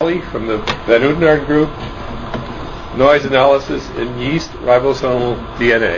From the Van Oudenaarde Group, Noise Analysis in Yeast Ribosomal DNA.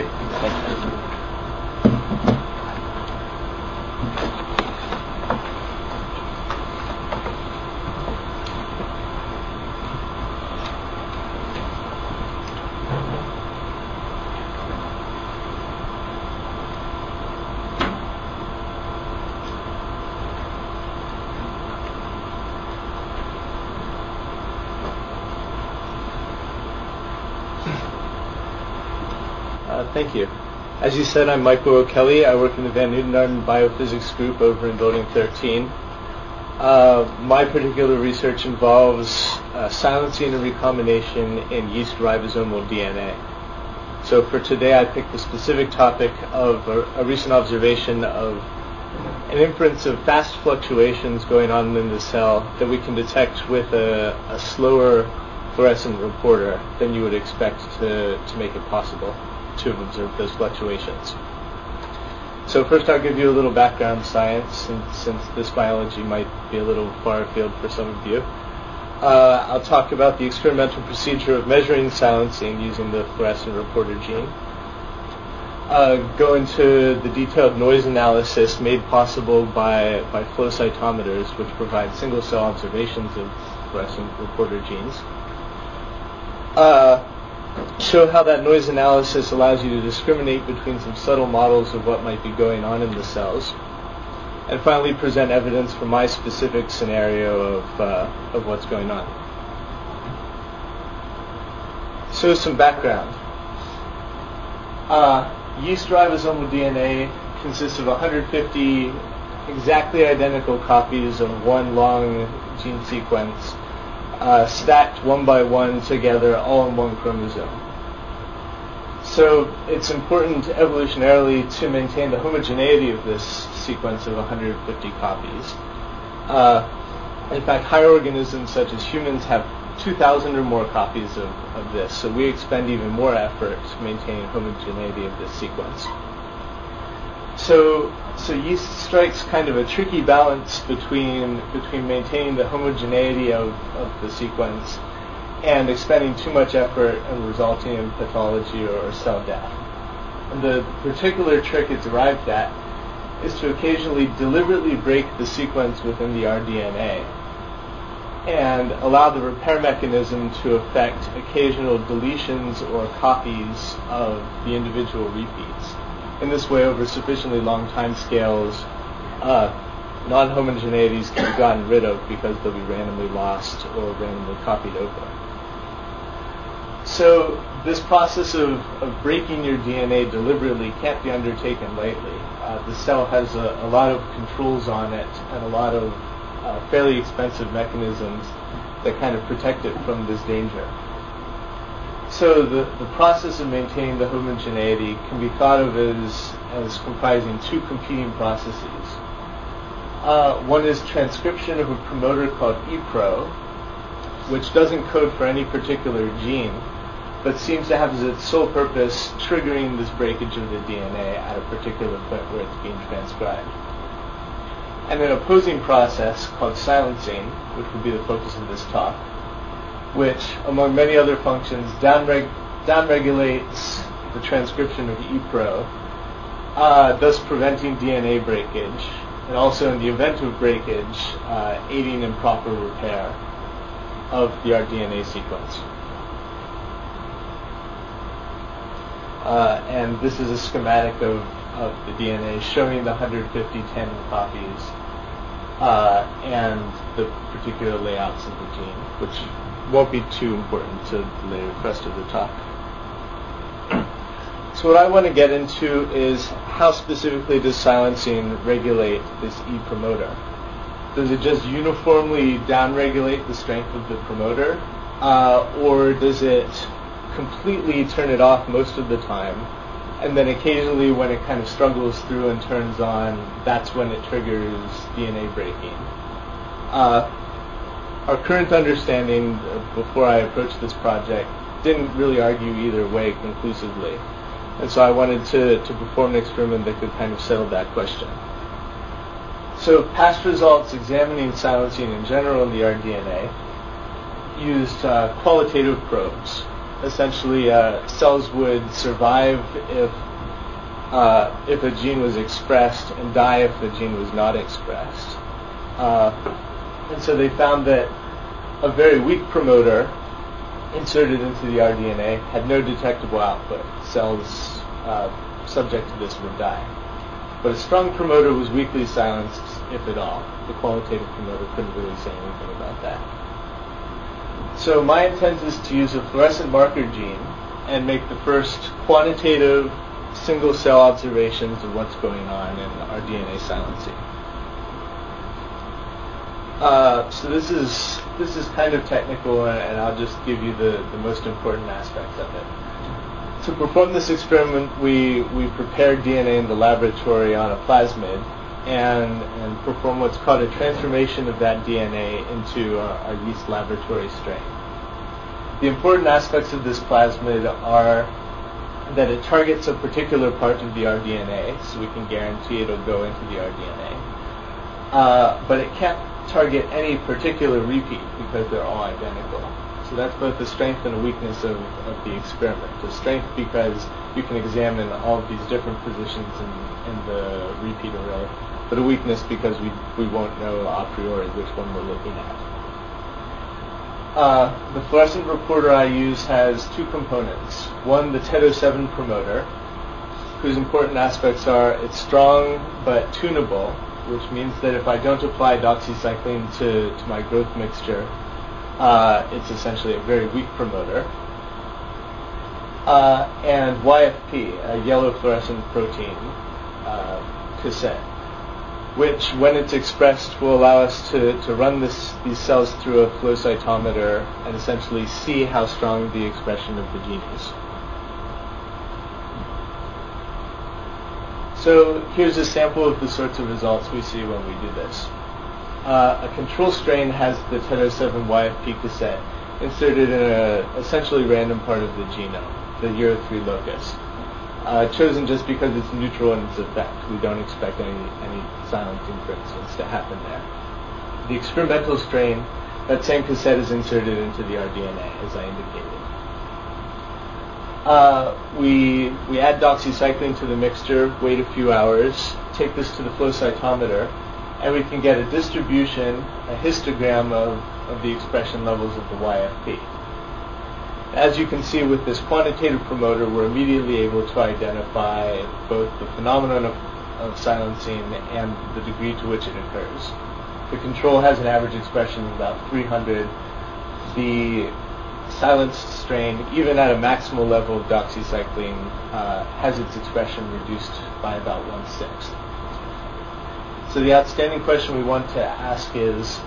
Thank you. As you said, I'm Michael O'Kelly. I work in the Van Oudenaarde Biophysics Group over in Building 13. My particular research involves silencing and recombination in yeast ribosomal DNA. So for today, I picked the specific topic of a recent observation of an inference of fast fluctuations going on in the cell that we can detect with a slower fluorescent reporter than you would expect to make it possible to have observed those fluctuations. So first I'll give you a little background science, since this biology might be a little far afield for some of you. I'll talk about the experimental procedure of measuring silencing using the fluorescent reporter gene. Go into the detailed noise analysis made possible by flow cytometers, which provide single-cell observations of fluorescent reporter genes. Show how that noise analysis allows you to discriminate between some subtle models of what might be going on in the cells. And finally, present evidence for my specific scenario of what's going on. So some background. Yeast ribosomal DNA consists of 150 exactly identical copies of one long gene sequence, stacked one by one together, all in one chromosome. So it's important evolutionarily to maintain the homogeneity of this sequence of 150 copies. In fact, higher organisms such as humans have 2,000 or more copies of this, so we expend even more effort to maintain homogeneity of this sequence. So yeast strikes kind of a tricky balance between maintaining the homogeneity of the sequence and expending too much effort and resulting in pathology or cell death. And the particular trick it's arrived at is to occasionally deliberately break the sequence within the rDNA and allow the repair mechanism to affect occasional deletions or copies of the individual repeats. In this way, over sufficiently long time scales, non-homogeneities can be gotten rid of because they'll be randomly lost or randomly copied over. So this process of breaking your DNA deliberately can't be undertaken lightly. The cell has a lot of controls on it and a lot of fairly expensive mechanisms that kind of protect it from this danger. So the process of maintaining the homogeneity can be thought of as comprising two competing processes. One is transcription of a promoter called ePro, which doesn't code for any particular gene, but seems to have as its sole purpose triggering this breakage of the DNA at a particular point where it's being transcribed. And an opposing process called silencing, which will be the focus of this talk, which, among many other functions, downregulates the transcription of ePro, thus preventing DNA breakage, and also in the event of breakage, aiding in proper repair of the rDNA sequence. And this is a schematic of the DNA showing the 150 tandem copies and the particular layouts of the gene, which won't be too important to the later rest of the talk. So what I want to get into is how specifically does silencing regulate this E promoter? Does it just uniformly downregulate the strength of the promoter, or does it completely turn it off most of the time, and then occasionally when it kind of struggles through and turns on, that's when it triggers DNA breaking? Our current understanding before I approached this project didn't really argue either way conclusively. And so I wanted to perform an experiment that could kind of settle that question. So past results examining silencing in general in the rDNA used qualitative probes. Essentially, cells would survive if a gene was expressed and die if the gene was not expressed. And so they found that a very weak promoter inserted into the rDNA had no detectable output. Cells subject to this would die. But a strong promoter was weakly silenced, if at all. The qualitative promoter couldn't really say anything about that. So my intent is to use a fluorescent marker gene and make the first quantitative single-cell observations of what's going on in rDNA silencing. So this is kind of technical, and I'll just give you the most important aspects of it. To perform this experiment, we prepared DNA in the laboratory on a plasmid and perform what's called a transformation of that DNA into our yeast laboratory strain. The important aspects of this plasmid are that it targets a particular part of the rDNA, so we can guarantee it'll go into the rDNA. But it can't target any particular repeat because they're all identical. So that's both a strength and a weakness of the experiment. A strength because you can examine all of these different positions in the repeat array, but a weakness because we won't know a priori which one we're looking at. The fluorescent reporter I use has two components. One, the TET07 promoter, whose important aspects are it's strong but tunable, which means that if I don't apply doxycycline to my growth mixture, it's essentially a very weak promoter. And YFP, a yellow fluorescent protein cassette, which, when it's expressed, will allow us to run these cells through a flow cytometer and essentially see how strong the expression of the gene is. So here's a sample of the sorts of results we see when we do this. A control strain has the TET07 YFP cassette inserted in an essentially random part of the genome, the URO3 locus, chosen just because it's neutral in its effect. We don't expect any silencing, for instance, to happen there. The experimental strain, that same cassette is inserted into the rDNA, as I indicated. We add doxycycline to the mixture, wait a few hours, take this to the flow cytometer, and we can get a distribution, a histogram of the expression levels of the YFP. As you can see with this quantitative promoter, we're immediately able to identify both the phenomenon of silencing and the degree to which it occurs. The control has an average expression of about 300. The silenced strain, even at a maximal level of doxycycline, has its expression reduced by about 1/6. So the outstanding question we want to ask is,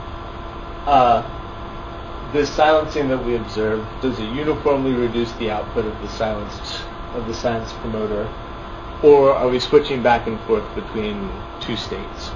this silencing that we observe, does it uniformly reduce the output of the silenced promoter, or are we switching back and forth between two states?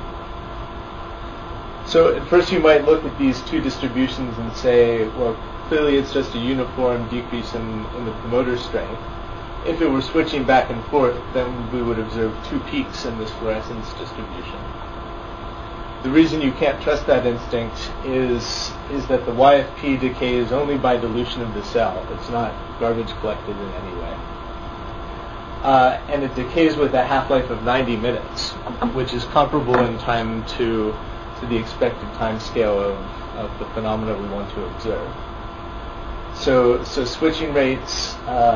So at first you might look at these two distributions and say, well, clearly it's just a uniform decrease in the promoter strength. If it were switching back and forth, then we would observe two peaks in this fluorescence distribution. The reason you can't trust that instinct is that the YFP decays only by dilution of the cell. It's not garbage collected in any way. And it decays with a half-life of 90 minutes, which is comparable in time to the expected time scale of the phenomena we want to observe. So switching rates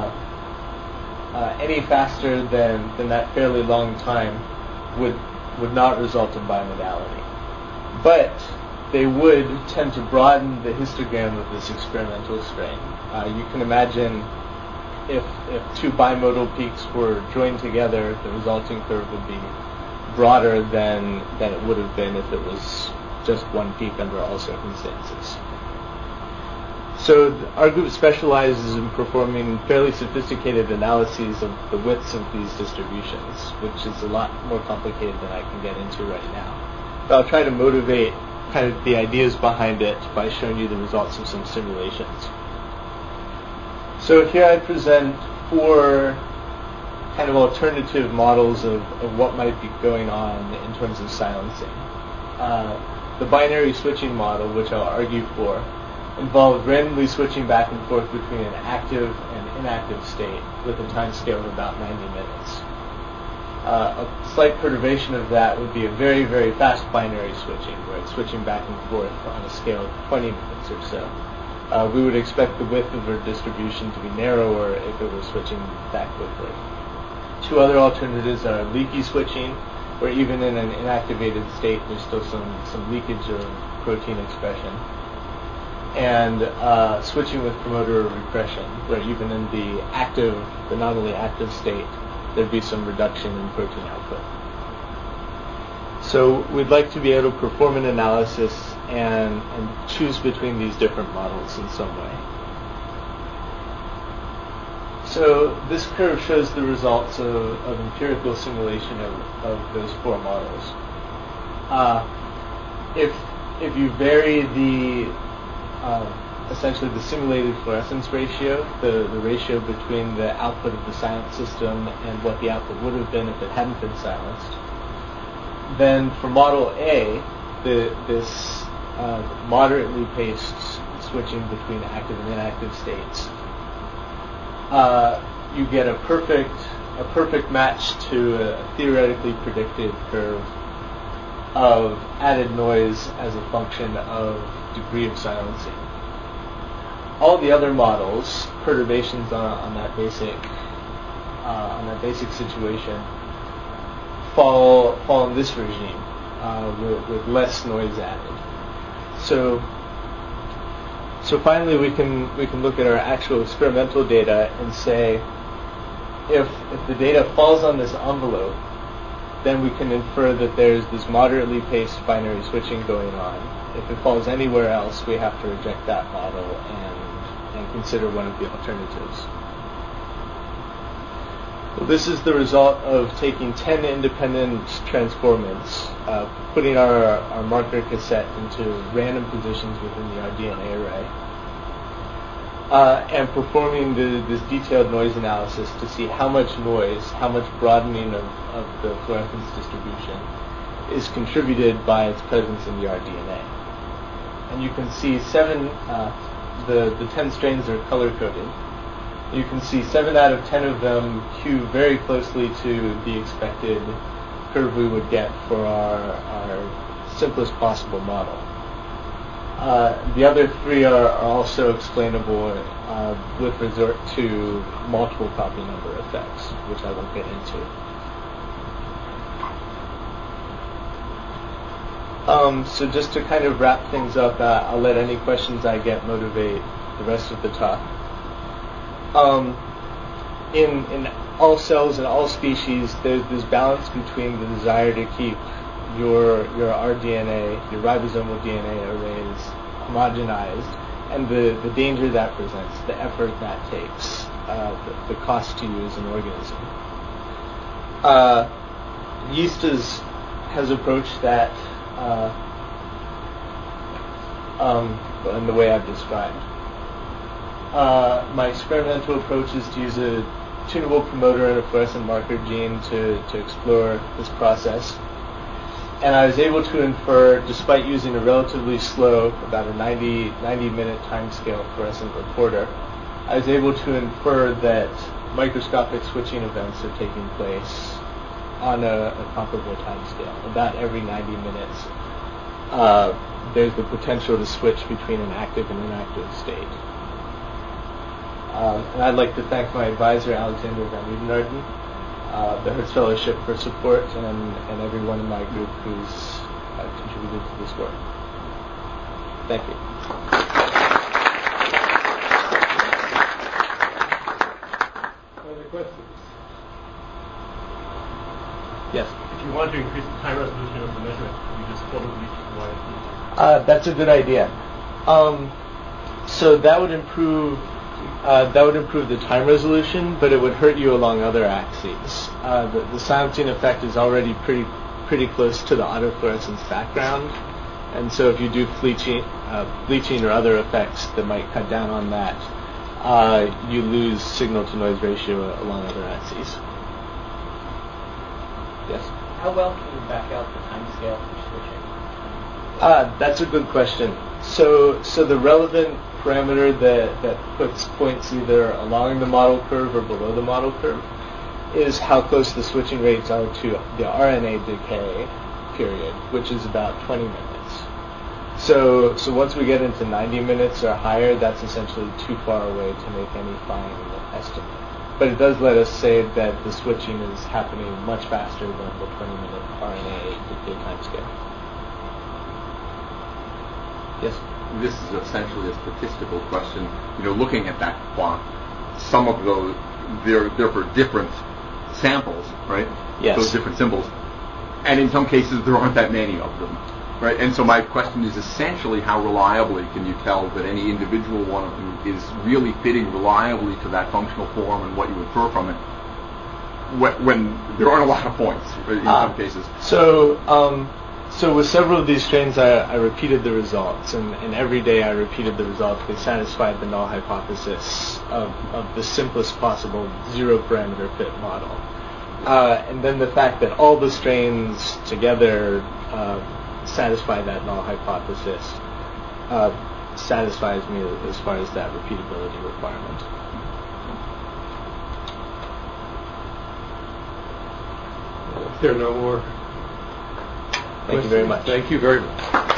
any faster than that fairly long time would not result in bimodality. But they would tend to broaden the histogram of this experimental strain. You can imagine if two bimodal peaks were joined together, the resulting curve would be broader than it would have been if it was just one peak under all circumstances. So our group specializes in performing fairly sophisticated analyses of the widths of these distributions, which is a lot more complicated than I can get into right now. But I'll try to motivate kind of the ideas behind it by showing you the results of some simulations. So here I present 4 kind of alternative models of what might be going on in terms of silencing. The binary switching model, which I'll argue for, involved randomly switching back and forth between an active and inactive state with a time scale of about 90 minutes. A slight perturbation of that would be a very, very fast binary switching, where it's switching back and forth on a scale of 20 minutes or so. We would expect the width of our distribution to be narrower if it were switching that quickly. Two other alternatives are leaky switching, where even in an inactivated state there's still some leakage of protein expression, and switching with promoter repression, where even in the nominally active state, there'd be some reduction in protein output. So we'd like to be able to perform an analysis and choose between these different models in some way. So this curve shows the results of empirical simulation of those four models. If you vary essentially the simulated fluorescence ratio, the ratio between the output of the silent system and what the output would have been if it hadn't been silenced, then for model A, this moderately paced switching between active and inactive states, you get a perfect match to a theoretically predicted curve of added noise as a function of degree of silencing. All the other models, perturbations on that basic situation, fall in this regime with less noise added. So finally we can look at our actual experimental data and say, if the data falls on this envelope, then we can infer that there's this moderately paced binary switching going on. If it falls anywhere else, we have to reject that model and consider one of the alternatives. Well, this is the result of taking 10 independent transformants, putting our marker cassette into random positions within the RDNA array, and performing this detailed noise analysis to see how much noise, how much broadening of the fluorescence distribution is contributed by its presence in the RDNA. And you can see the 10 strains are color-coded. You can see 7 out of 10 of them hew very closely to the expected curve we would get for our simplest possible model. The other 3 are also explainable with resort to multiple copy number effects, which I will get into. So just to kind of wrap things up, I'll let any questions I get motivate the rest of the talk. In all cells and all species, there's this balance between the desire to keep your rDNA, your ribosomal DNA arrays homogenized, and the danger that presents, the effort that takes, the cost to you as an organism. Yeast has approached that in the way I've described. My experimental approach is to use a tunable promoter and a fluorescent marker gene to explore this process. And I was able to infer, despite using a relatively slow, about a 90-minute timescale fluorescent reporter, I was able to infer that microscopic switching events are taking place on a comparable timescale. About every 90 minutes, there's the potential to switch between an active and inactive state. And I'd like to thank my advisor, Alexander Van Oudenarden, the Hertz Fellowship for support, and everyone in my group who's contributed to this work. Thank you. Other questions? Yes? If you want to increase the time resolution of the measurement, you just photo bleach wire. That's a good idea. So that would improve the time resolution, but it would hurt you along other axes. The silencing effect is already pretty close to the autofluorescence background, and so if you do bleaching or other effects that might cut down on that, you lose signal-to-noise ratio along other axes. Yes? How well can you back out the time scale for switching? That's a good question. So the relevant parameter that points either along the model curve or below the model curve is how close the switching rates are to the RNA decay period, which is about 20 minutes. So once we get into 90 minutes or higher, that's essentially too far away to make any fine estimate. But it does let us say that the switching is happening much faster than the 20-minute RNA decay timescale. Yes? This is essentially a statistical question. Looking at that plot, some of those, they're for different samples, right? Yes. Those different symbols. And in some cases, there aren't that many of them, right? And so my question is essentially how reliably can you tell that any individual one of them is really fitting reliably to that functional form and what you infer from it when there aren't a lot of points in some cases? So with several of these strains, I repeated the results, and every day I repeated the results. They satisfied the null hypothesis of the simplest possible zero-parameter fit model. And then the fact that all the strains together satisfy that null hypothesis satisfies me as far as that repeatability requirement. If there are no more Thank you very much. Thank you very much.